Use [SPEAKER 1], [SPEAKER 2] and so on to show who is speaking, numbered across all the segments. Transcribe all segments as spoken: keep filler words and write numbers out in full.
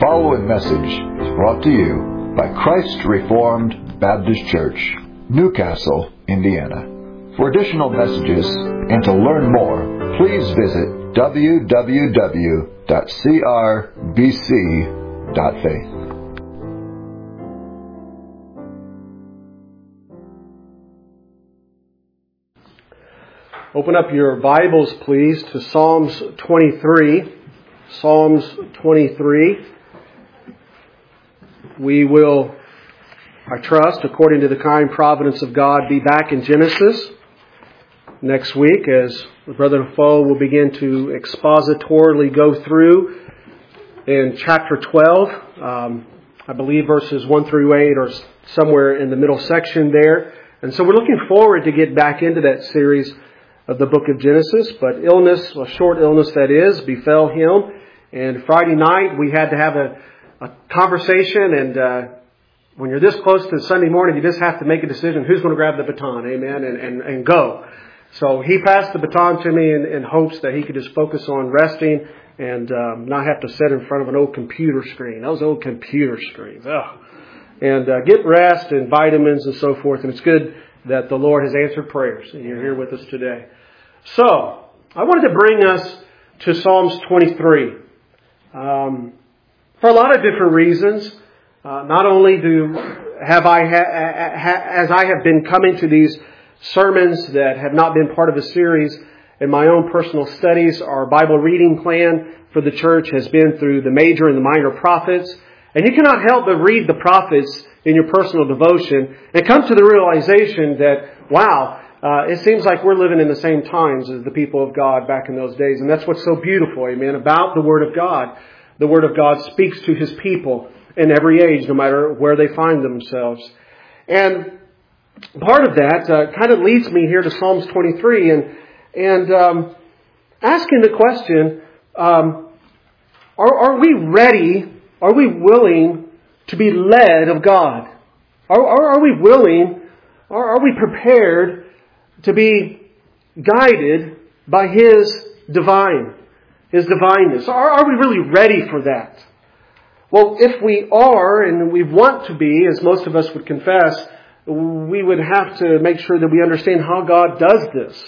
[SPEAKER 1] following message is brought to you by Christ Reformed Baptist Church, Newcastle, Indiana. For additional messages and to learn more, please visit w w w dot c r b c dot faith.
[SPEAKER 2] Open up your Bibles, please, to Psalms twenty-three. Psalms twenty-three. We will, I trust, according to the kind providence of God, be back in Genesis next week as Brother Foe will begin to expositorily go through in chapter twelve. Um, I believe verses one through eight are somewhere in the middle section there. And so we're looking forward to get back into that series of the book of Genesis. But illness, a short illness that is, befell him. And Friday night we had to have a, a conversation, and uh, when you're this close to Sunday morning, you just have to make a decision who's going to grab the baton, amen, and, and, and go. So he passed the baton to me in, in hopes that he could just focus on resting and um, not have to sit in front of an old computer screen. Those old computer screens. Ugh. And uh, get rest and vitamins and so forth. And it's good that the Lord has answered prayers and you're here with us today. So I wanted to bring us to Psalms twenty-three. Um, for a lot of different reasons. Uh, not only do have I, ha- ha- as I have been coming to these sermons that have not been part of a series in my own personal studies, our Bible reading plan for the church has been through the major and the minor prophets. And you cannot help but read the prophets in your personal devotion and come to the realization that, wow, uh, it seems like we're living in the same times as the people of God back in those days. And that's what's so beautiful, amen, about the Word of God. The Word of God speaks to His people in every age, no matter where they find themselves. And part of that uh, kind of leads me here to Psalms twenty-three and and um, asking the question, um, are, are we ready, are we willing to be led of God? Are, are, are we willing, are, are we prepared to be guided by His divine, His divineness? Are, are we really ready for that? Well, if we are, and we want to be, as most of us would confess, we would have to make sure that we understand how God does this.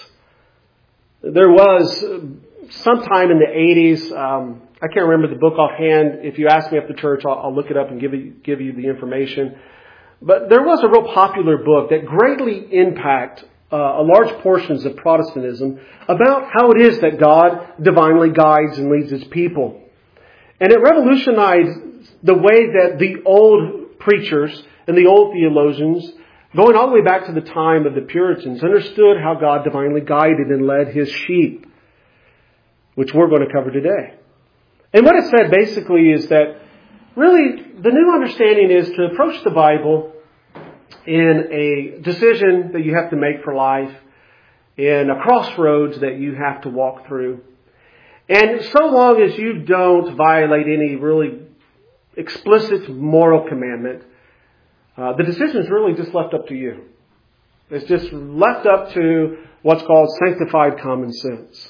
[SPEAKER 2] There was, sometime in the eighties, um, I can't remember the book offhand. If you ask me at the church, I'll, I'll look it up and give you, give you the information. But there was a real popular book that greatly impacted uh, large portions of Protestantism about how it is that God divinely guides and leads His people. And it revolutionized the way that the old preachers and the old theologians, going all the way back to the time of the Puritans, understood how God divinely guided and led His sheep, which we're going to cover today. And what it said basically is that really the new understanding is to approach the Bible in a decision that you have to make for life, in a crossroads that you have to walk through. And so long as you don't violate any really explicit moral commandment, uh, the decision is really just left up to you. It's just left up to what's called sanctified common sense.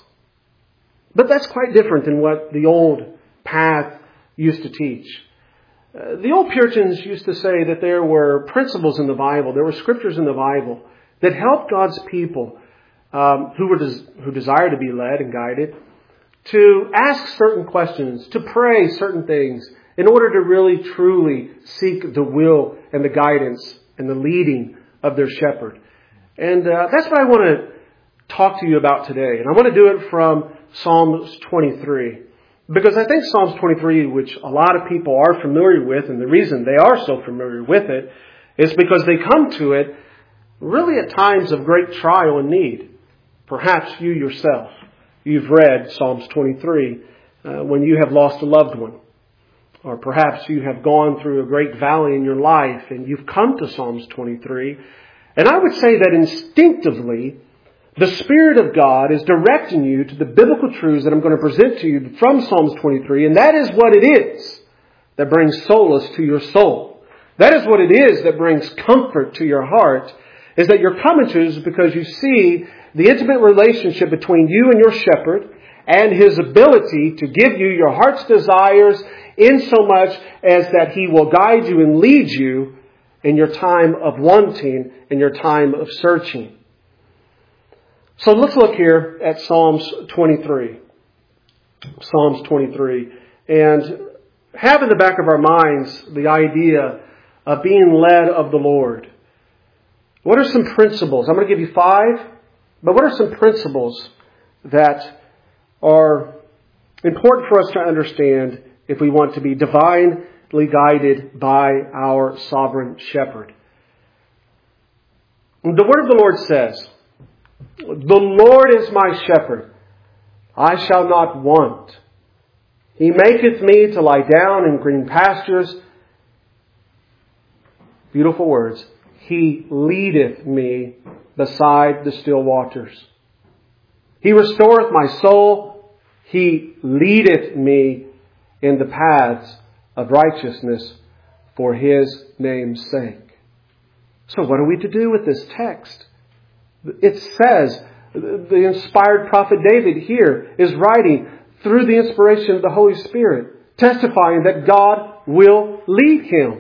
[SPEAKER 2] But that's quite different than what the old path used to teach. Uh, the old Puritans used to say that there were principles in the Bible, there were scriptures in the Bible that helped God's people um, who were des- who desire to be led and guided to ask certain questions, to pray certain things in order to really truly seek the will and the guidance and the leading of their shepherd. And uh, that's what I want to talk to you about today. And I want to do it from Psalms twenty-three. Because I think Psalms twenty-three, which a lot of people are familiar with, and the reason they are so familiar with it is because they come to it really at times of great trial and need. Perhaps you yourself, you've read Psalms twenty-three uh, when you have lost a loved one. Or perhaps you have gone through a great valley in your life and you've come to Psalms twenty-three. And I would say that instinctively, the Spirit of God is directing you to the biblical truths that I'm going to present to you from Psalms twenty-three. And that is what it is that brings solace to your soul. That is what it is that brings comfort to your heart, is that you're coming to is because you see the intimate relationship between you and your shepherd, and His ability to give you your heart's desires, in so much as that He will guide you and lead you in your time of wanting, in your time of searching. So let's look here at Psalms twenty-three. Psalms twenty-three. And have in the back of our minds the idea of being led of the Lord. What are some principles? I'm going to give you five, but what are some principles that are important for us to understand if we want to be divinely guided by our sovereign shepherd? The word of the Lord says, "The Lord is my shepherd, I shall not want. He maketh me to lie down in green pastures." Beautiful words. "He leadeth me beside the still waters. He restoreth my soul. He leadeth me in the paths of righteousness for His name's sake." So what are we to do with this text? It says, the inspired prophet David here is writing through the inspiration of the Holy Spirit, testifying that God will lead him.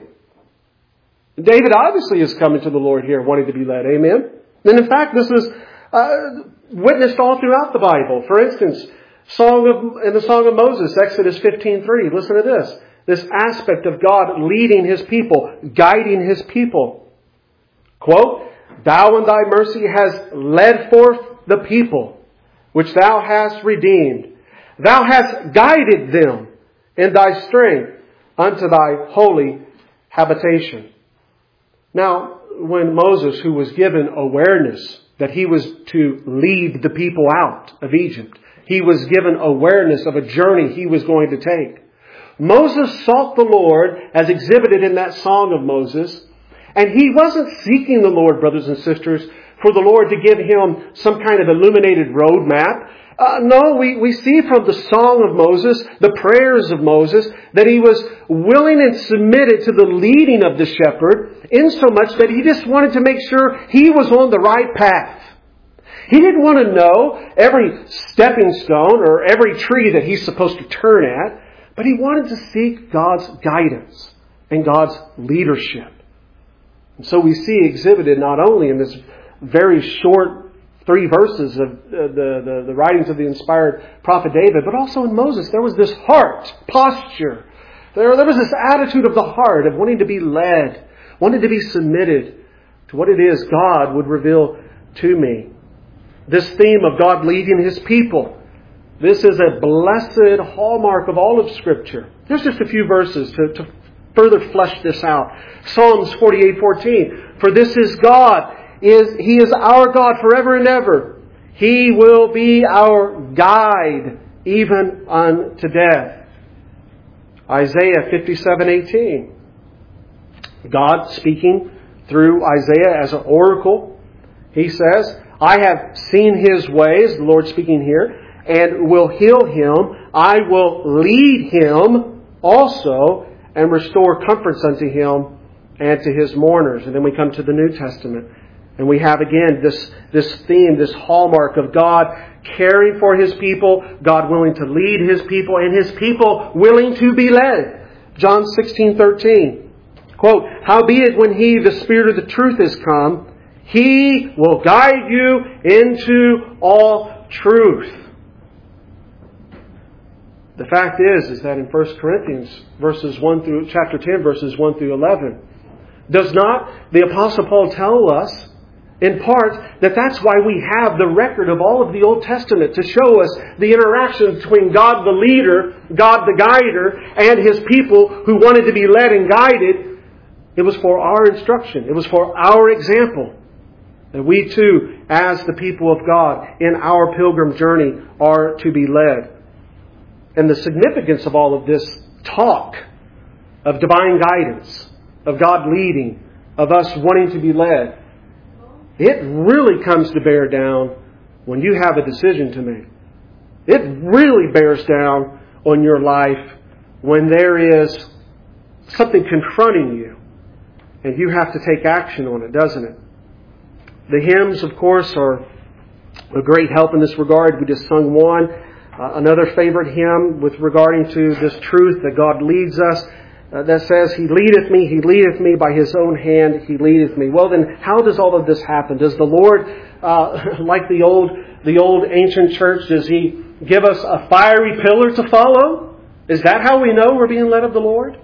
[SPEAKER 2] David obviously is coming to the Lord here, wanting to be led. Amen? And in fact, this is uh, witnessed all throughout the Bible. For instance, Song of, in the Song of Moses, Exodus fifteen three. Listen to this. This aspect of God leading His people, guiding His people. Quote, "Thou in Thy mercy hast led forth the people, which Thou hast redeemed. Thou hast guided them in Thy strength unto Thy holy habitation." Now, when Moses, who was given awareness that he was to lead the people out of Egypt, he was given awareness of a journey he was going to take. Moses sought the Lord as exhibited in that Song of Moses, and he wasn't seeking the Lord, brothers and sisters, for the Lord to give him some kind of illuminated roadmap. Uh, no, we, we see from the Song of Moses, the prayers of Moses, that he was willing and submitted to the leading of the shepherd, in so much that he just wanted to make sure he was on the right path. He didn't want to know every stepping stone or every tree that he's supposed to turn at, but he wanted to seek God's guidance and God's leadership. And so we see exhibited not only in this very short three verses of the, the, the writings of the inspired prophet David, but also in Moses, there was this heart posture. There, there was this attitude of the heart of wanting to be led, wanting to be submitted to what it is God would reveal to me. This theme of God leading His people, this is a blessed hallmark of all of Scripture. There's just a few verses to, to further flesh this out. Psalms forty-eight fourteen. "For this is God, is He is our God forever and ever. He will be our guide even unto death." Isaiah fifty-seven eighteen. God speaking through Isaiah as an oracle. He says, "I have seen His ways," the Lord speaking here, "and will heal him. I will lead him also and restore comforts unto him and to his mourners." And then we come to the New Testament. And we have again this, this theme, this hallmark of God caring for His people, God willing to lead His people, and His people willing to be led. John sixteen thirteen. Quote, "Howbeit when He, the Spirit of the truth, is come, He will guide you into all truth." The fact is, is that in First Corinthians verses one through chapter ten, verses one through eleven, does not the Apostle Paul tell us, in part, that that's why we have the record of all of the Old Testament, to show us the interaction between God the leader, God the guider, and His people who wanted to be led and guided. It was for our instruction. It was for our example. That we too, as the people of God, in our pilgrim journey, are to be led. And the significance of all of this talk of divine guidance, of God leading, of us wanting to be led, it really comes to bear down when you have a decision to make. It really bears down on your life when there is something confronting you and you have to take action on it, doesn't it? The hymns, of course, are a great help in this regard. We just sung one. Uh, another favorite hymn with regarding to this truth that God leads us, uh, that says, He leadeth me, He leadeth me, by His own hand He leadeth me. Well then, how does all of this happen? Does the Lord, uh, like the old, the old ancient church, does He give us a fiery pillar to follow? Is that how we know we're being led of the Lord?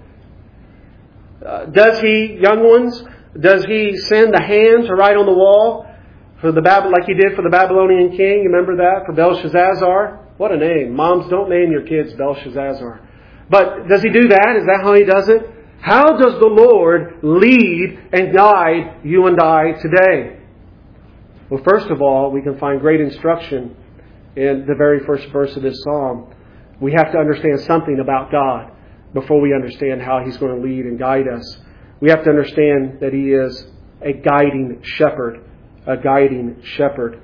[SPEAKER 2] Uh, does He, young ones, does He send a hand to write on the wall for the Bab- like He did for the Babylonian king? You remember that? For Belshazzar? What a name. Moms, don't name your kids Belshazzar. But does He do that? Is that how He does it? How does the Lord lead and guide you and I today? Well, first of all, we can find great instruction in the very first verse of this psalm. We have to understand something about God before we understand how He's going to lead and guide us. We have to understand that He is a guiding shepherd. A guiding shepherd.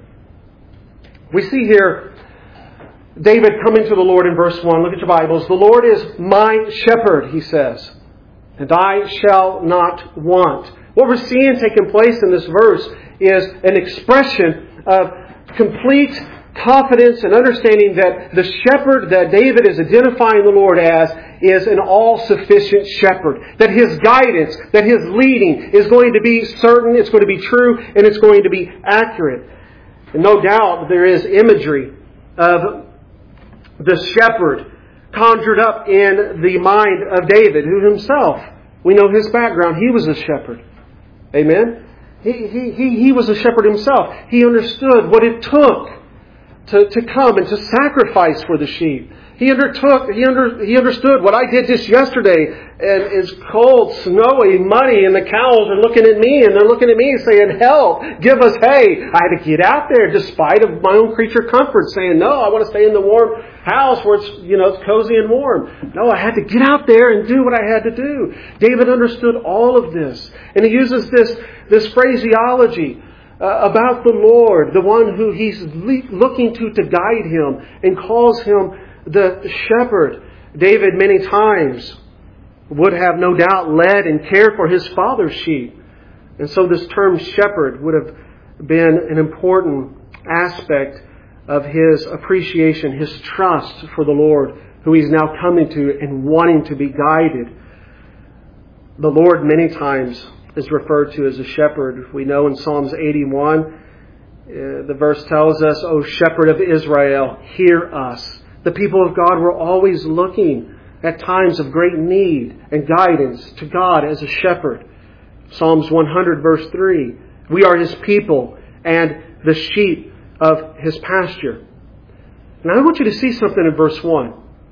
[SPEAKER 2] We see here David coming to the Lord in verse one. Look at your Bibles. The Lord is my shepherd, he says, and I shall not want. What we're seeing taking place in this verse is an expression of complete confidence and understanding that the shepherd that David is identifying the Lord as is an all-sufficient shepherd. That His guidance, that His leading is going to be certain, it's going to be true, and it's going to be accurate. And no doubt there is imagery of the shepherd conjured up in the mind of David, who himself, we know his background, he was a shepherd. Amen? He, he, he, he was a shepherd himself. He understood what it took to, to come and to sacrifice for the sheep. He undertook, he under, he understood what I did just yesterday, and it's cold, snowy, muddy, and the cows are looking at me, and they're looking at me saying, help, give us hay. I had to get out there despite of my own creature comfort, saying, no, I want to stay in the warm house where it's, you know, it's cozy and warm. No, I had to get out there and do what I had to do. David understood all of this, and he uses this, this phraseology Uh, about the Lord, the one who He's le- looking to to guide him, and calls Him the shepherd. David many times would have no doubt led and cared for his father's sheep. And so this term shepherd would have been an important aspect of his appreciation, his trust for the Lord, who he's now coming to and wanting to be guided. The Lord many times is referred to as a shepherd. We know in Psalms eighty-one, uh, the verse tells us, O shepherd of Israel, hear us. The people of God were always looking at times of great need and guidance to God as a shepherd. Psalms one hundred verse three, we are His people and the sheep of His pasture. And I want you to see something in verse one.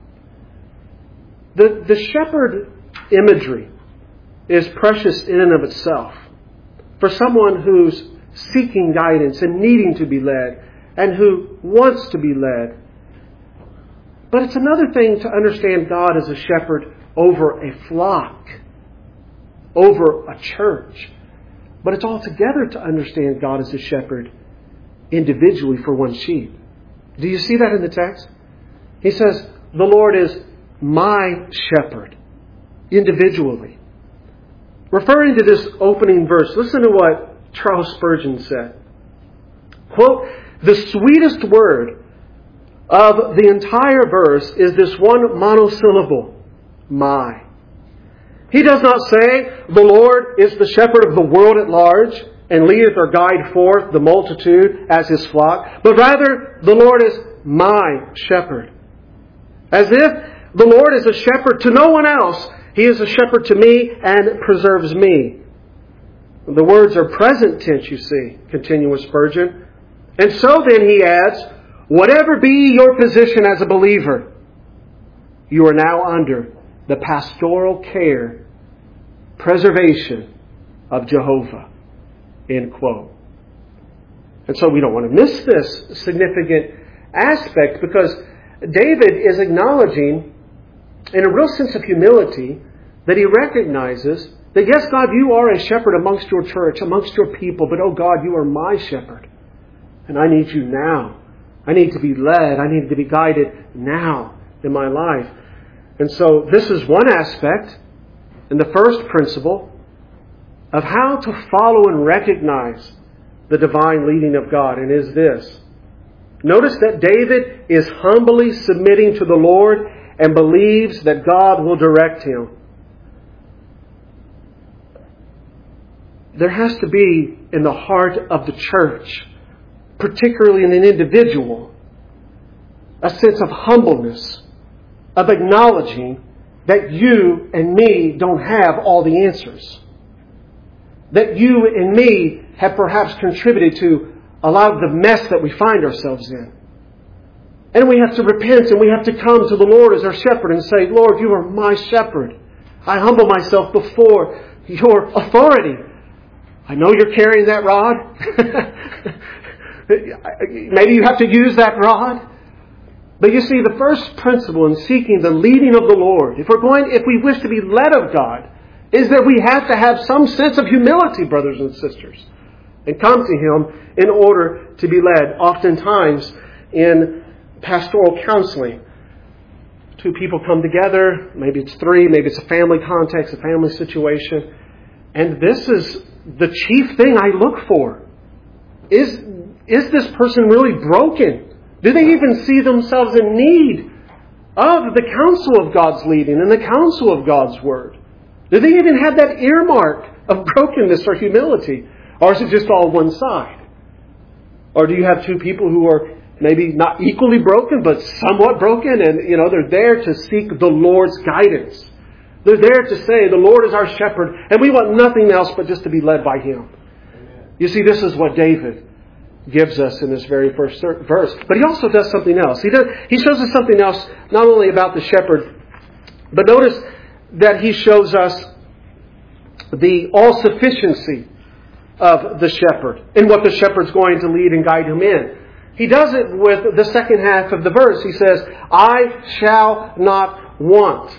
[SPEAKER 2] The, the shepherd imagery is precious in and of itself. For someone who's seeking guidance and needing to be led, and who wants to be led. But it's another thing to understand God as a shepherd over a flock, over a church. But it's altogether to understand God as a shepherd individually for one sheep. Do you see that in the text? He says, the Lord is my shepherd, individually. Referring to this opening verse, listen to what Charles Spurgeon said. Quote, the sweetest word of the entire verse is this one monosyllable, my. He does not say, the Lord is the shepherd of the world at large, and leadeth or guide forth the multitude as His flock, but rather, the Lord is my shepherd. As if the Lord is a shepherd to no one else, He is a shepherd to me and preserves me. The words are present tense, you see, continues Spurgeon. And so then, he adds, whatever be your position as a believer, you are now under the pastoral care, preservation of Jehovah. End quote. And so we don't want to miss this significant aspect, because David is acknowledging in a real sense of humility that he recognizes that, yes, God, you are a shepherd amongst your church, amongst your people, but, oh God, you are my shepherd. And I need you now. I need to be led. I need to be guided now in my life. And so this is one aspect, and the first principle of how to follow and recognize the divine leading of God, and is this. Notice that David is humbly submitting to the Lord and believes that God will direct him. There has to be in the heart of the church, particularly in an individual, a sense of humbleness, of acknowledging that you and me don't have all the answers. That you and me have perhaps contributed to a lot of the mess that we find ourselves in. And we have to repent and we have to come to the Lord as our shepherd and say, Lord, you are my shepherd. I humble myself before your authority. I know you're carrying that rod. Maybe you have to use that rod. But you see, the first principle in seeking the leading of the Lord, if we're going, if we wish to be led of God, is that we have to have some sense of humility, brothers and sisters, and come to Him in order to be led. Oftentimes in pastoral counseling, two people come together, maybe it's three, maybe it's a family context, a family situation, and this is the chief thing I look for. Is, is this person really broken? Do they even see themselves in need of the counsel of God's leading and the counsel of God's Word? Do they even have that earmark of brokenness or humility? Or is it just all one side? Or do you have two people who are maybe not equally broken, but somewhat broken, and you know they're there to seek the Lord's guidance? They're there to say, the Lord is our shepherd, and we want nothing else but just to be led by Him. Amen. You see, this is what David gives us in this very first verse. But he also does something else. He does. He shows us something else, not only about the shepherd, but notice that he shows us the all-sufficiency of the shepherd and what the shepherd's going to lead and guide him in. He does it with the second half of the verse. He says, I shall not want.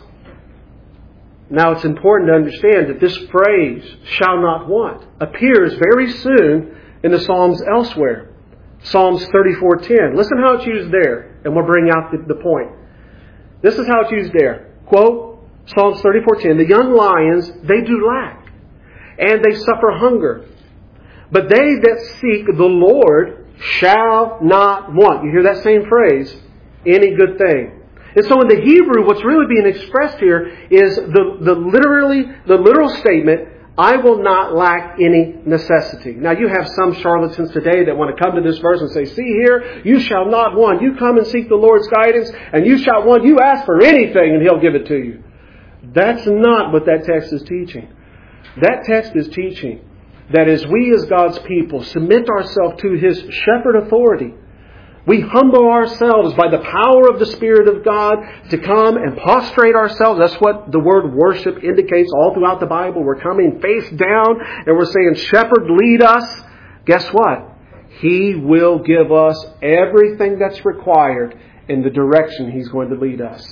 [SPEAKER 2] Now it's important to understand that this phrase, shall not want, appears very soon in the Psalms elsewhere. Psalms thirty-four ten. Listen how it's used there, and we'll bring out the, the point. This is how it's used there. Quote, Psalms thirty-four ten, the young lions, they do lack, and they suffer hunger. But they that seek the Lord shall not want. You hear that same phrase, any good thing. And so in the Hebrew, what's really being expressed here is the, the literally the literal statement, I will not lack any necessity. Now you have some charlatans today that want to come to this verse and say, see here, you shall not want. You come and seek the Lord's guidance, and you shall want. You ask for anything and He'll give it to you. That's not what that text is teaching. That text is teaching that as we as God's people submit ourselves to His shepherd authority, we humble ourselves by the power of the Spirit of God to come and prostrate ourselves. That's what the word worship indicates all throughout the Bible. We're coming face down and we're saying, Shepherd, lead us. Guess what? He will give us everything that's required in the direction He's going to lead us.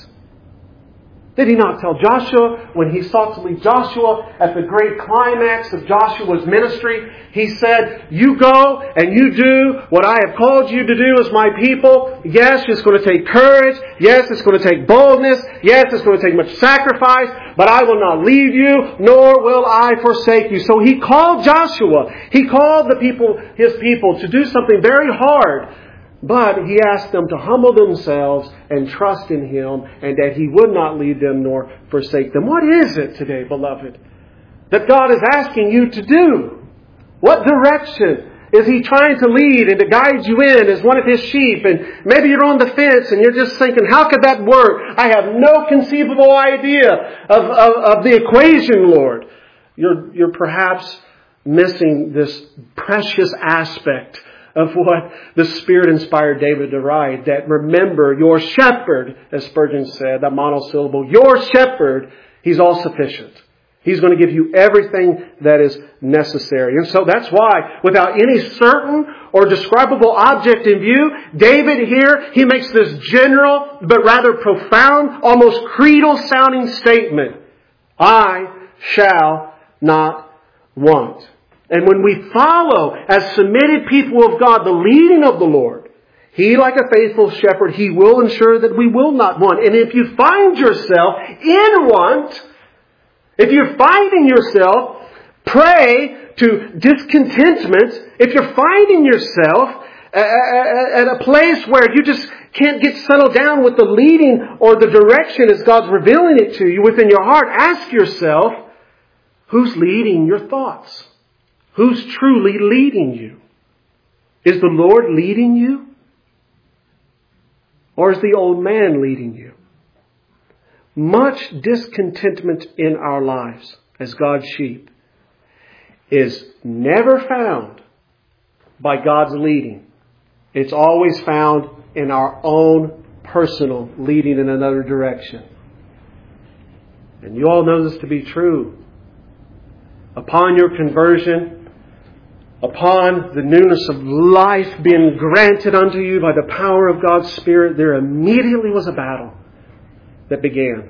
[SPEAKER 2] Did He not tell Joshua when He sought to lead Joshua at the great climax of Joshua's ministry? He said, you go and you do what I have called you to do as my people. Yes, it's going to take courage. Yes, it's going to take boldness. Yes, it's going to take much sacrifice. But I will not leave you, nor will I forsake you. So He called Joshua. He called the people, His people, to do something very hard. But He asked them to humble themselves and trust in Him, and that He would not leave them nor forsake them. What is it today, beloved, that God is asking you to do? What direction is He trying to lead and to guide you in as one of His sheep? And maybe you're on the fence and you're just thinking, how could that work? I have no conceivable idea of, of, of the equation, Lord. You're, you're perhaps missing this precious aspect of what the Spirit inspired David to write, that remember your shepherd, as Spurgeon said, that monosyllable, your shepherd, He's all sufficient. He's going to give you everything that is necessary. And so that's why, without any certain or describable object in view, David here, he makes this general but rather profound, almost creedal sounding statement. I shall not want. And when we follow, as submitted people of God, the leading of the Lord, He, like a faithful shepherd, He will ensure that we will not want. And if you find yourself in want, if you're finding yourself prey to discontentment, if you're finding yourself at a place where you just can't get settled down with the leading or the direction as God's revealing it to you within your heart, ask yourself, who's leading your thoughts? Who's truly leading you? Is the Lord leading you? Or is the old man leading you? Much discontentment in our lives as God's sheep is never found by God's leading. It's always found in our own personal leading in another direction. And you all know this to be true. Upon your conversion, upon the newness of life being granted unto you by the power of God's Spirit, there immediately was a battle that began.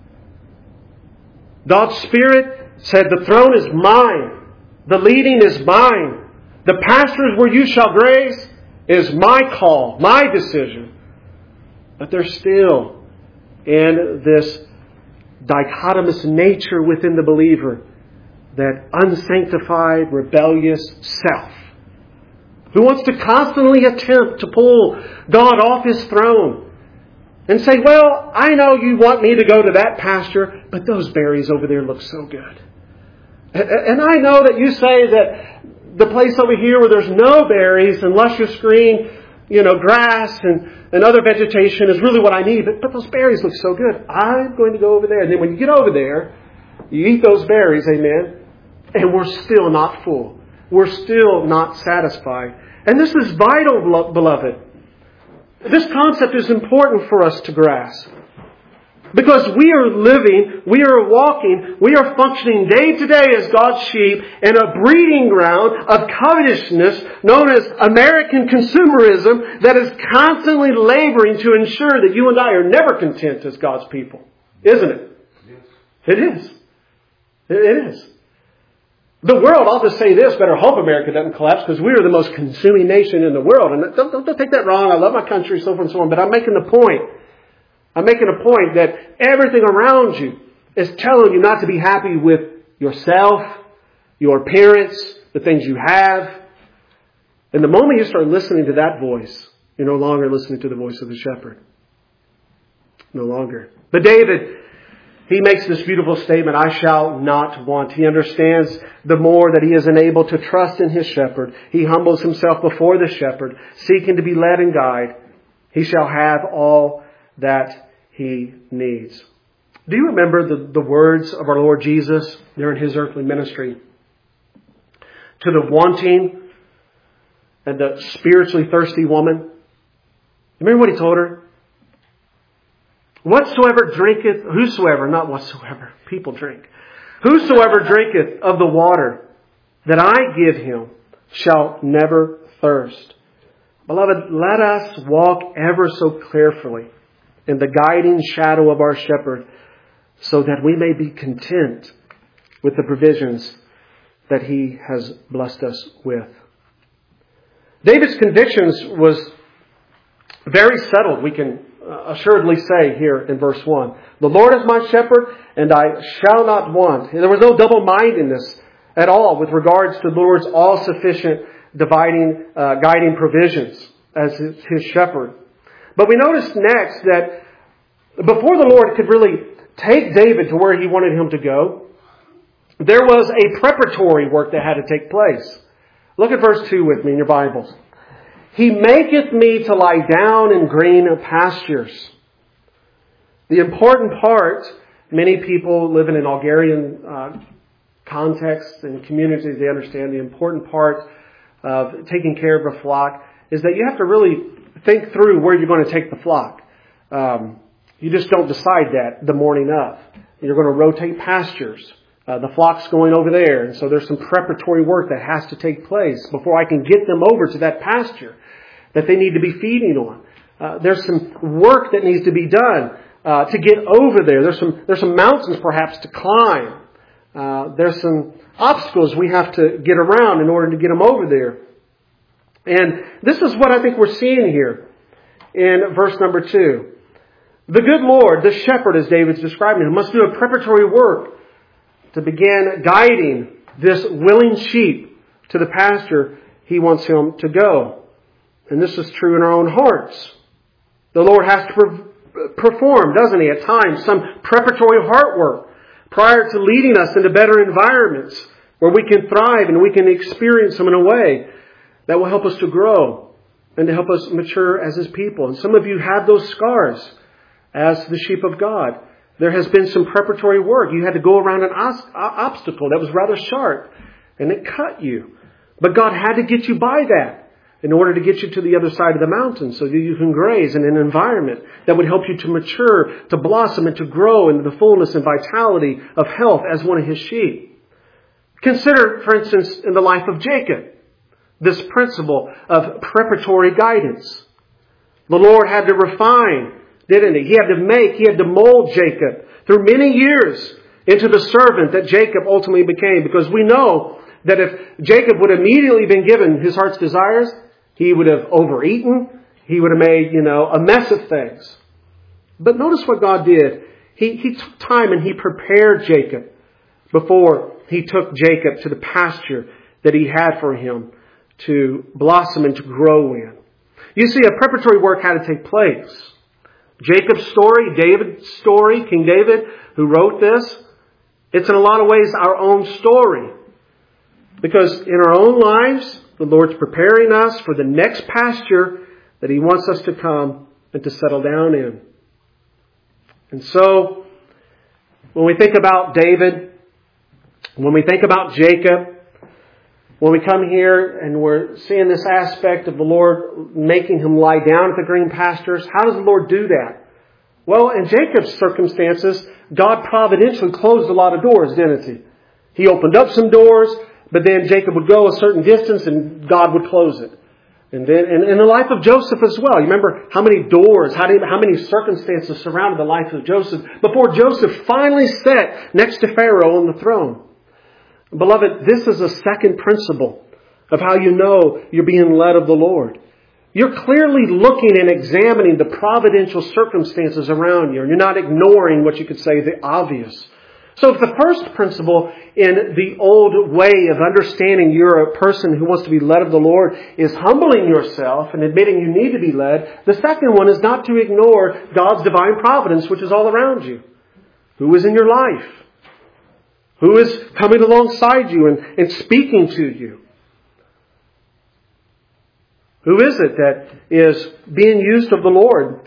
[SPEAKER 2] God's Spirit said, the throne is mine. The leading is mine. The pastures where you shall graze is my call, my decision. But there's still in this dichotomous nature within the believer, that unsanctified, rebellious self, who wants to constantly attempt to pull God off His throne and say, well, I know you want me to go to that pasture, but those berries over there look so good. And I know that you say that the place over here where there's no berries and luscious green, you know, grass and, and other vegetation is really what I need, but, but those berries look so good. I'm going to go over there. And then when you get over there, you eat those berries, amen, and we're still not full. We're still not satisfied. And this is vital, beloved. This concept is important for us to grasp. Because we are living, we are walking, we are functioning day to day as God's sheep in a breeding ground of covetousness known as American consumerism that is constantly laboring to ensure that you and I are never content as God's people. Isn't it? Yes. It is. It is. The world, I'll just say this, better hope America doesn't collapse because we are the most consuming nation in the world. And don't, don't, don't take that wrong. I love my country, so forth and so on. But I'm making the point. I'm making a point that everything around you is telling you not to be happy with yourself, your appearance, the things you have. And the moment you start listening to that voice, you're no longer listening to the voice of the shepherd. No longer. But David, he makes this beautiful statement, I shall not want. He understands the more that he is enabled to trust in his shepherd. He humbles himself before the shepherd, seeking to be led and guided. He shall have all that he needs. Do you remember the, the words of our Lord Jesus during his earthly ministry? To the wanting and the spiritually thirsty woman. Remember what he told her? Whatsoever drinketh, whosoever, not whatsoever, people drink. Whosoever drinketh of the water that I give him shall never thirst. Beloved, let us walk ever so carefully in the guiding shadow of our shepherd so that we may be content with the provisions that he has blessed us with. David's convictions was very settled, we can assuredly say here in verse one. The Lord is my shepherd, and I shall not want. And there was no double-mindedness at all with regards to the Lord's all-sufficient dividing, uh, guiding provisions as his, his shepherd. But we notice next that before the Lord could really take David to where he wanted him to go, there was a preparatory work that had to take place. Look at verse two with me in your Bibles. He maketh me to lie down in green pastures. The important part, many people live in an Algerian uh, context and communities, they understand the important part of taking care of a flock is that you have to really think through where you're going to take the flock. Um, you just don't decide that the morning of. You're going to rotate pastures. Uh, the flock's going over there. And so there's some preparatory work that has to take place before I can get them over to that pasture that they need to be feeding on. Uh, there's some work that needs to be done uh, to get over there. There's some there's some mountains perhaps to climb. Uh, there's some obstacles we have to get around in order to get them over there. And this is what I think we're seeing here in verse number two. The good Lord, the shepherd, as David's describing him, must do a preparatory work to begin guiding this willing sheep to the pasture he wants him to go. And this is true in our own hearts. The Lord has to per- perform, doesn't He, at times, some preparatory heart work prior to leading us into better environments where we can thrive and we can experience them in a way that will help us to grow and to help us mature as His people. And some of you have those scars as the sheep of God. There has been some preparatory work. You had to go around an os- obstacle that was rather sharp, and it cut you. But God had to get you by that in order to get you to the other side of the mountain so that you can graze in an environment that would help you to mature, to blossom, and to grow into the fullness and vitality of health as one of His sheep. Consider, for instance, in the life of Jacob, this principle of preparatory guidance. The Lord had to refine, didn't He? He had to make, He had to mold Jacob through many years into the servant that Jacob ultimately became. Because we know that if Jacob would have immediately been given his heart's desires, he would have overeaten. He would have made, you know, a mess of things. But notice what God did. He, he took time and He prepared Jacob before He took Jacob to the pasture that He had for him to blossom and to grow in. You see, a preparatory work had to take place. Jacob's story, David's story, King David, who wrote this, it's in a lot of ways our own story. Because in our own lives, the Lord's preparing us for the next pasture that He wants us to come and to settle down in. And so, when we think about David, when we think about Jacob, when we come here and we're seeing this aspect of the Lord making him lie down at the green pastures, how does the Lord do that? Well, in Jacob's circumstances, God providentially closed a lot of doors, didn't He? He opened up some doors, but then Jacob would go a certain distance and God would close it. And then in, in the life of Joseph as well. You remember how many doors, how, do, how many circumstances surrounded the life of Joseph before Joseph finally sat next to Pharaoh on the throne. Beloved, this is a second principle of how you know you're being led of the Lord. You're clearly looking and examining the providential circumstances around you. You're not ignoring what you could say the obvious. So if the first principle in the old way of understanding you're a person who wants to be led of the Lord is humbling yourself and admitting you need to be led, the second one is not to ignore God's divine providence, which is all around you. Who is in your life? Who is coming alongside you and, and speaking to you? Who is it that is being used of the Lord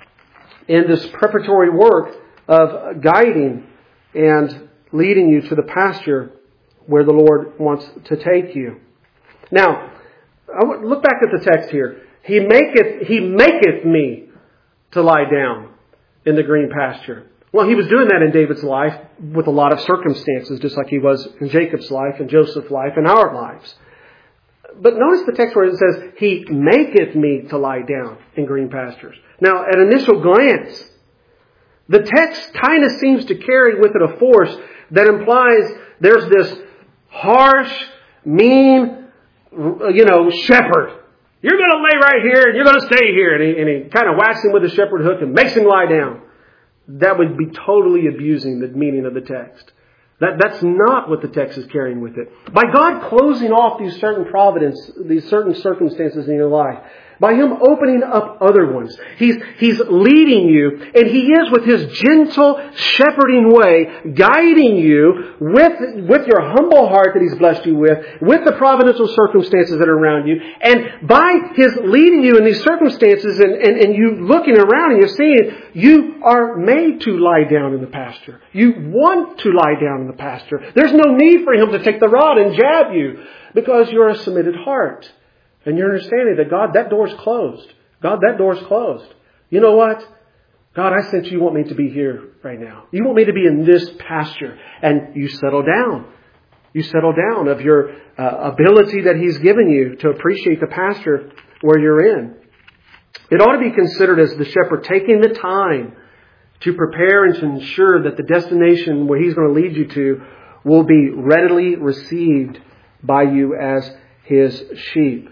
[SPEAKER 2] in this preparatory work of guiding and leading you to the pasture where the Lord wants to take you? Now, I want, look back at the text here. He maketh, he maketh me to lie down in the green pasture. Well, He was doing that in David's life with a lot of circumstances, just like He was in Jacob's life and Joseph's life and our lives. But notice the text where it says, He maketh me to lie down in green pastures. Now, at initial glance, the text kind of seems to carry with it a force that implies there's this harsh, mean, you know, shepherd. You're going to lay right here and you're going to stay here. And he, and he kind of whacks him with a shepherd hook and makes him lie down. That would be totally abusing the meaning of the text. That, that's not what the text is carrying with it. By God closing off these certain providence, these certain circumstances in your life, by Him opening up other ones, He's, He's leading you, and He is with His gentle, shepherding way, guiding you with, with your humble heart that He's blessed you with, with the providential circumstances that are around you. And by His leading you in these circumstances and, and, and you looking around and you're seeing, you are made to lie down in the pasture. You want to lie down in the pasture. There's no need for Him to take the rod and jab you because you're a submitted heart. And you're understanding that, God, that door's closed. God, that door's closed. You know what? God, I sense you want me to be here right now. You want me to be in this pasture. And you settle down. You settle down of your uh, ability that He's given you to appreciate the pasture where you're in. It ought to be considered as the shepherd taking the time to prepare and to ensure that the destination where He's going to lead you to will be readily received by you as His sheep.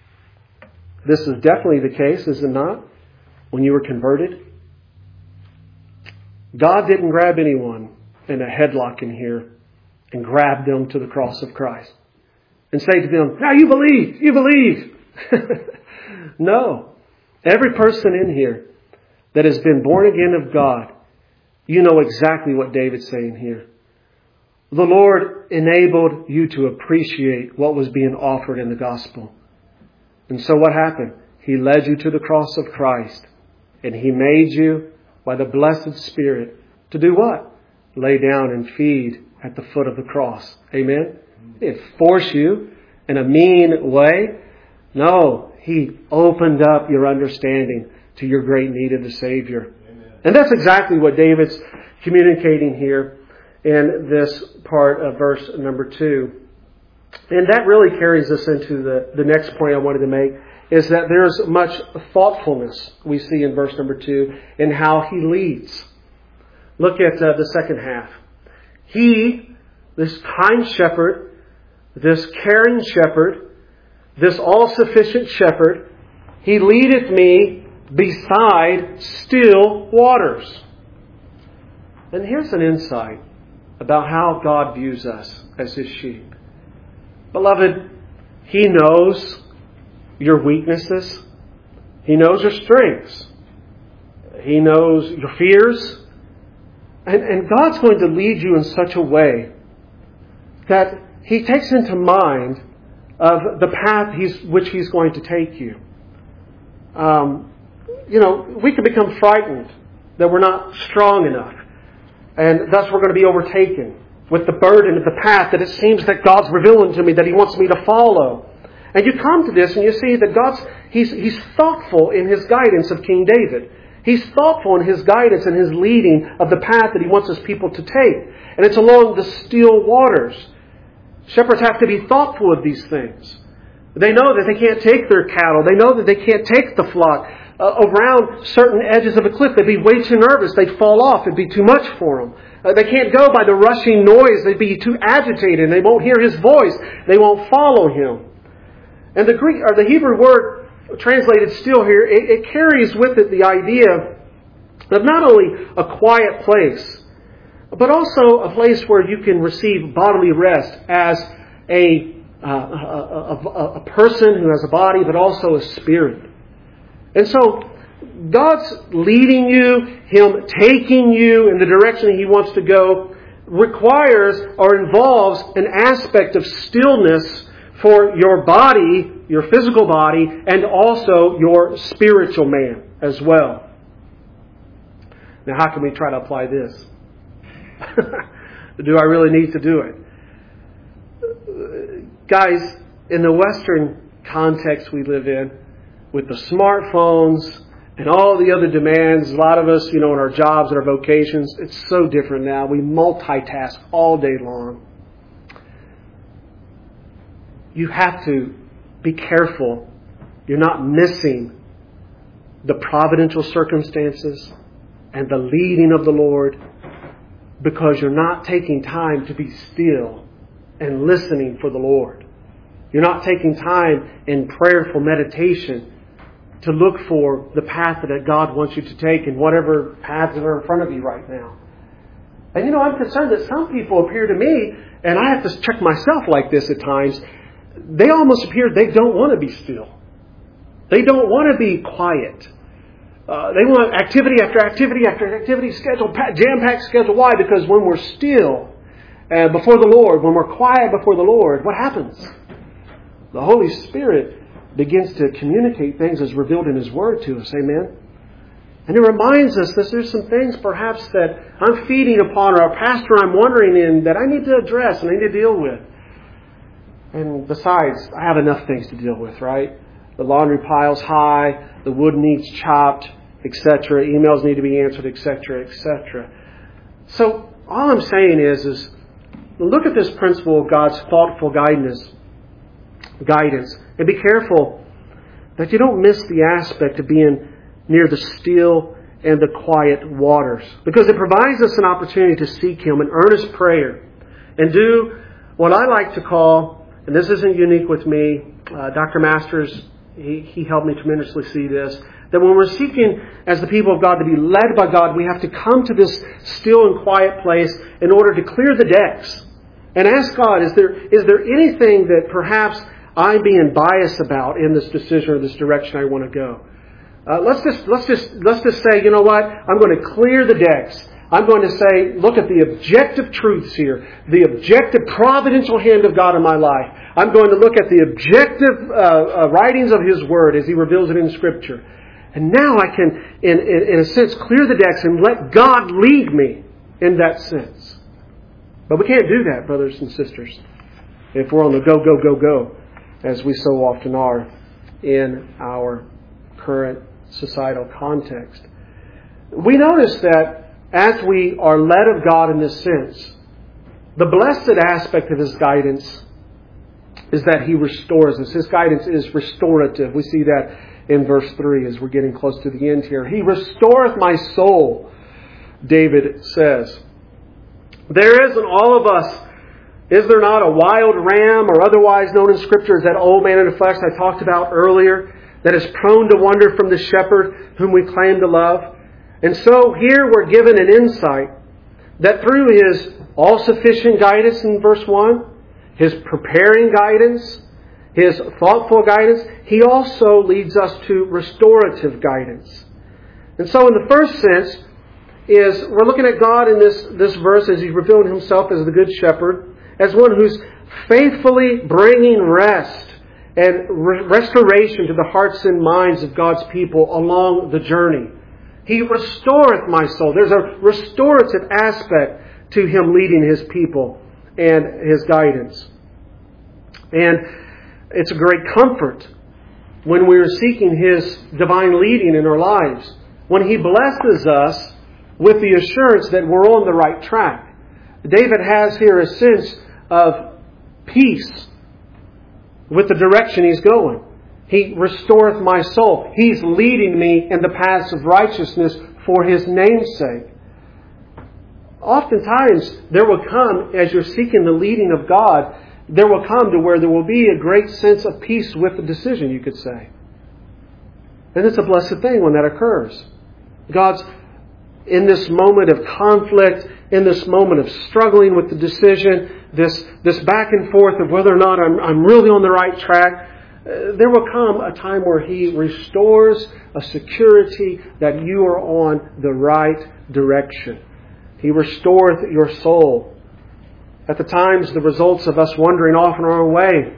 [SPEAKER 2] This is definitely the case, is it not? When you were converted. God didn't grab anyone in a headlock in here and grab them to the cross of Christ and say to them, now you believe, you believe. No. Every person in here that has been born again of God, you know exactly what David's saying here. The Lord enabled you to appreciate what was being offered in the gospel. And so what happened? He led you to the cross of Christ. And He made you, by the blessed Spirit, to do what? Lay down and feed at the foot of the cross. Amen? He didn't force you in a mean way. No, He opened up your understanding to your great need of the Savior. Amen. And that's exactly what David's communicating here in this part of verse number two. And that really carries us into the, the next point I wanted to make, is that there's much thoughtfulness we see in verse number two in how He leads. Look at uh, the second half. He, this kind shepherd, this caring shepherd, this all-sufficient shepherd, He leadeth me beside still waters. And here's an insight about how God views us as His sheep. Beloved, He knows your weaknesses. He knows your strengths. He knows your fears. And, and God's going to lead you in such a way that He takes into mind of the path he's, which He's going to take you. Um, you know, we can become frightened that we're not strong enough. And thus we're going to be overtaken with the burden of the path that it seems that God's revealing to me that He wants me to follow. And you come to this and you see that God's He's, he's thoughtful in His guidance of King David. He's thoughtful in His guidance and His leading of the path that He wants His people to take. And it's along the still waters. Shepherds have to be thoughtful of these things. They know that they can't take their cattle. They know that they can't take the flock uh, around certain edges of a cliff. They'd be way too nervous. They'd fall off. It'd be too much for them. Uh, they can't go by the rushing noise. They'd be too agitated. And they won't hear His voice. They won't follow Him. And the Greek or the Hebrew word translated still here, it, it carries with it the idea of not only a quiet place, but also a place where you can receive bodily rest as a, uh, a, a, a person who has a body, but also a spirit. And so God's leading you, Him taking you in the direction He wants to go, requires or involves an aspect of stillness for your body, your physical body, and also your spiritual man as well. Now, how can we try to apply this? Do I really need to do it? Guys, in the Western context we live in, with the smartphones and all the other demands, a lot of us, you know, in our jobs and our vocations, it's so different now. We multitask all day long. You have to be careful you're not missing the providential circumstances and the leading of the Lord, because you're not taking time to be still and listening for the Lord. You're not taking time in prayerful meditation to look for the path that God wants you to take in whatever paths that are in front of you right now. And you know, I'm concerned that some people appear to me, and I have to check myself like this at times, they almost appear they don't want to be still. They don't want to be quiet. Uh, they want activity after activity after activity, schedule, jam-packed schedule. Why? Because when we're still uh, before the Lord, when we're quiet before the Lord, what happens? The Holy Spirit begins to communicate things as revealed in His Word to us. Amen? And it reminds us that there's some things perhaps that I'm feeding upon, or a pastor I'm wondering in, that I need to address and I need to deal with. And besides, I have enough things to deal with, right? The laundry pile's high, the wood needs chopped, et cetera. Emails need to be answered, et cetera, et cetera. So all I'm saying is, is look at this principle of God's thoughtful guidance, guidance, and be careful that you don't miss the aspect of being near the still and the quiet waters, because it provides us an opportunity to seek Him in earnest prayer and do what I like to call, and this isn't unique with me, uh, Doctor Masters, he, he helped me tremendously see this, that when we're seeking as the people of God to be led by God, we have to come to this still and quiet place in order to clear the decks and ask God, is there is there anything that perhaps I'm being biased about in this decision or this direction I want to go. Uh, let's just let's just let's just say, you know what? I'm going to clear the decks. I'm going to say, look at the objective truths here, the objective providential hand of God in my life. I'm going to look at the objective uh, uh, writings of His Word as He reveals it in Scripture. And now I can, in, in, in a sense, clear the decks and let God lead me in that sense. But we can't do that, brothers and sisters, if we're on the go, go, go, go, as we so often are in our current societal context. We notice that as we are led of God in this sense, the blessed aspect of His guidance is that He restores us. His guidance is restorative. We see that in verse three as we're getting close to the end here. He restoreth my soul, David says. There is in all of us, is there not a wild ram, or otherwise known in Scripture as that old man in the flesh I talked about earlier, that is prone to wander from the shepherd whom we claim to love? And so here we're given an insight that through His all-sufficient guidance in verse one, His preparing guidance, His thoughtful guidance, He also leads us to restorative guidance. And so in the first sense, is we're looking at God in this, this verse as He's revealing Himself as the Good Shepherd, as one who's faithfully bringing rest and re- restoration to the hearts and minds of God's people along the journey. He restoreth my soul. There's a restorative aspect to Him leading His people and His guidance. And it's a great comfort when we're seeking His divine leading in our lives, when He blesses us with the assurance that we're on the right track. David has here a sense of peace with the direction he's going. He restoreth my soul. He's leading me in the paths of righteousness for His name's sake. Oftentimes, there will come, as you're seeking the leading of God, there will come to where there will be a great sense of peace with the decision, you could say. And it's a blessed thing when that occurs. God's in this moment of conflict, in this moment of struggling with the decision, this, this back and forth of whether or not I'm, I'm really on the right track, uh, there will come a time where He restores a security that you are on the right direction. He restoreth your soul. At the times, the results of us wandering off in our own way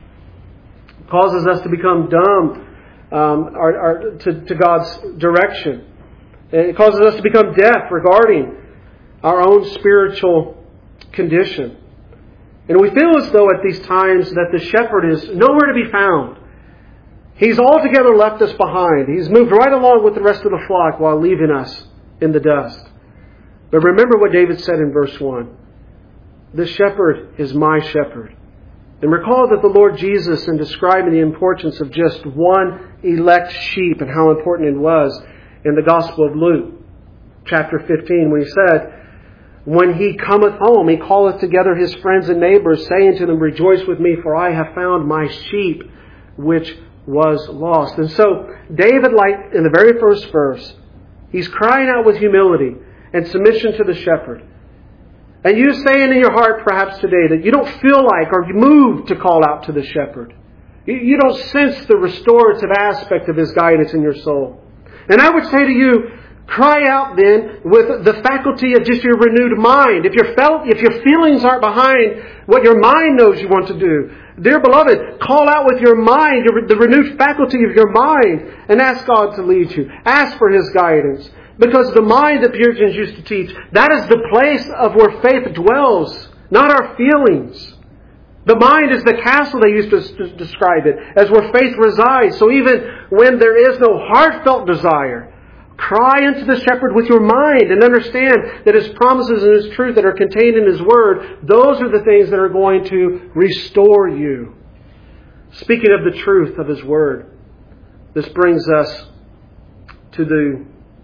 [SPEAKER 2] causes us to become dumb um, or, or to, to God's direction. It causes us to become deaf regarding our own spiritual condition. And we feel as though at these times that the shepherd is nowhere to be found. He's altogether left us behind. He's moved right along with the rest of the flock while leaving us in the dust. But remember what David said in verse one. The shepherd is my shepherd. And recall that the Lord Jesus, in describing the importance of just one elect sheep and how important it was, in the Gospel of Luke, chapter fifteen, when He said, when He cometh home, He calleth together His friends and neighbors, saying to them, rejoice with me, for I have found my sheep, which was lost. And so, David, like in the very first verse, he's crying out with humility and submission to the shepherd. And you saying in your heart, perhaps today, that you don't feel like or moved to call out to the shepherd. You don't sense the restorative aspect of His guidance in your soul. And I would say to you, cry out then with the faculty of just your renewed mind. If your felt, if your feelings aren't behind what your mind knows you want to do, dear beloved, call out with your mind, your, the renewed faculty of your mind, and ask God to lead you. Ask for His guidance. Because the mind that Puritans used to teach, that is the place of where faith dwells, not our feelings. The mind is the castle, they used to describe it, as where faith resides. So even when there is no heartfelt desire, cry unto the shepherd with your mind and understand that His promises and His truth that are contained in His Word, those are the things that are going to restore you. Speaking of the truth of His Word, this brings us to the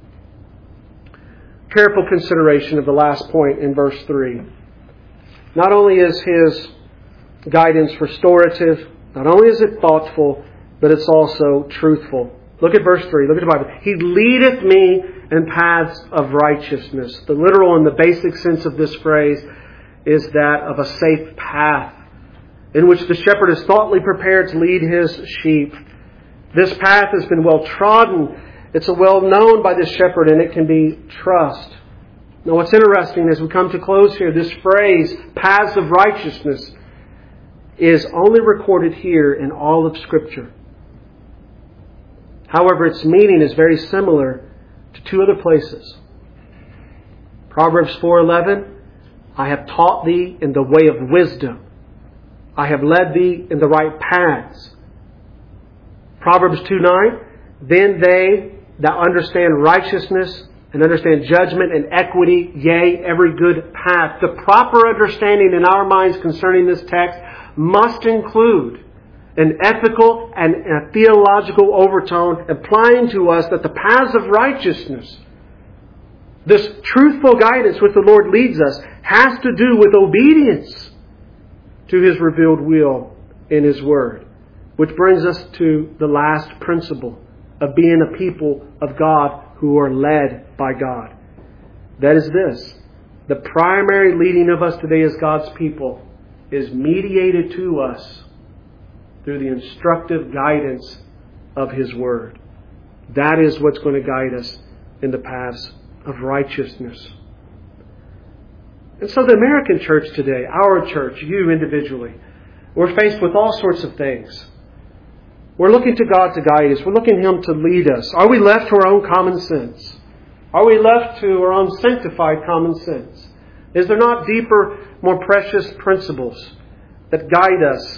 [SPEAKER 2] careful consideration of the last point in verse three. Not only is His guidance restorative, not only is it thoughtful, but it's also truthful. Look at verse three. Look at the Bible. He leadeth me in paths of righteousness. The literal and the basic sense of this phrase is that of a safe path. in which the shepherd is thoughtfully prepared to lead his sheep. This path has been well trodden. It's well known by the shepherd, and it can be trust. Now what's interesting as we come to close here, this phrase, paths of righteousness, is only recorded here in all of Scripture. However, its meaning is very similar to two other places. Proverbs four eleven, I have taught thee in the way of wisdom. I have led thee in the right paths. Proverbs two nine, then they that understand righteousness and understand judgment and equity, yea, every good path. The proper understanding in our minds concerning this text must include an ethical and a theological overtone applying to us that the paths of righteousness, this truthful guidance which the Lord leads us, has to do with obedience to His revealed will in His Word. Which brings us to the last principle of being a people of God who are led by God. That is this. The primary leading of us today as God's people is mediated to us through the instructive guidance of His Word. That is what's going to guide us in the paths of righteousness. And so the American church today, our church, you individually, we're faced with all sorts of things. We're looking to God to guide us. We're looking to Him to lead us. Are we left to our own common sense? Are we left to our own sanctified common sense? Is there not deeper, more precious principles that guide us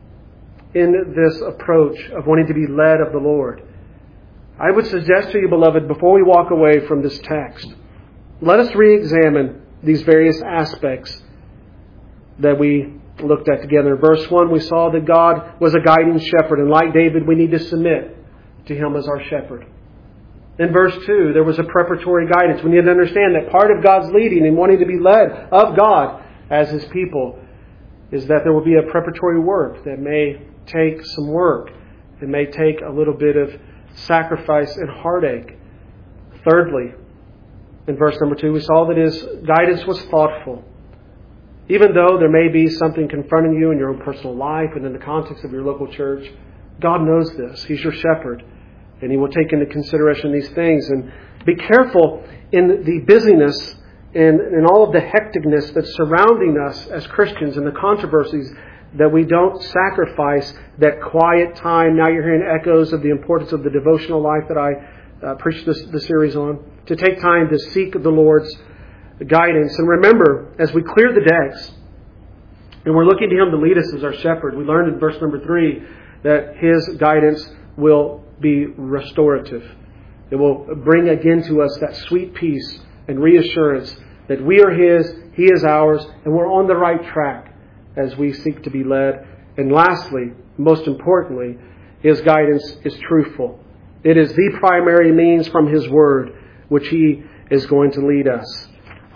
[SPEAKER 2] in this approach of wanting to be led of the Lord? I would suggest to you, beloved, before we walk away from this text, let us re-examine these various aspects that we looked at together. In verse one, we saw that God was a guiding shepherd, and like David, we need to submit to Him as our shepherd. In verse two, there was a preparatory guidance. We need to understand that part of God's leading and wanting to be led of God as His people is that there will be a preparatory work that may take some work. It may take a little bit of sacrifice and heartache. Thirdly, in verse number two, we saw that His guidance was thoughtful. Even though there may be something confronting you in your own personal life and in the context of your local church, God knows this. He's your shepherd. And He will take into consideration these things. And be careful in the busyness and in all of the hecticness that's surrounding us as Christians and the controversies that we don't sacrifice that quiet time. Now you're hearing echoes of the importance of the devotional life that I uh, preached this, this series on. To take time to seek the Lord's guidance. And remember, as we clear the decks and we're looking to Him to lead us as our shepherd, we learned in verse number three that His guidance will be restorative. It will bring again to us that sweet peace and reassurance that we are His, He is ours, and we're on the right track as we seek to be led. And lastly, most importantly, His guidance is truthful. It is the primary means from His Word which He is going to lead us.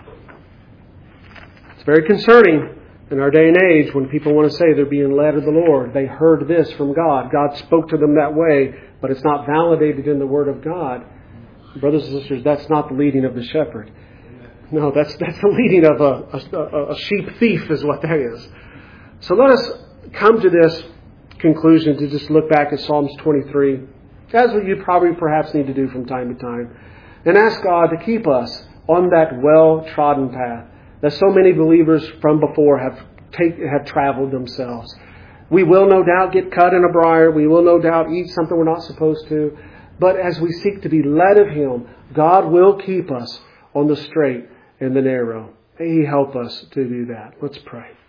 [SPEAKER 2] It's very concerning in our day and age when people want to say they're being led of the Lord. They heard this from God. God spoke to them that way, but it's not validated in the Word of God. Brothers and sisters, that's not the leading of the shepherd. No, that's that's the leading of a, a, a sheep thief is what that is. So let us come to this conclusion to just look back at Psalms twenty-three, as you probably perhaps need to do from time to time, and ask God to keep us on that well-trodden path that so many believers from before have take, have traveled themselves. We will no doubt get cut in a briar. We will no doubt eat something we're not supposed to. But as we seek to be led of Him, God will keep us on the straight and the narrow. May He help us to do that. Let's pray.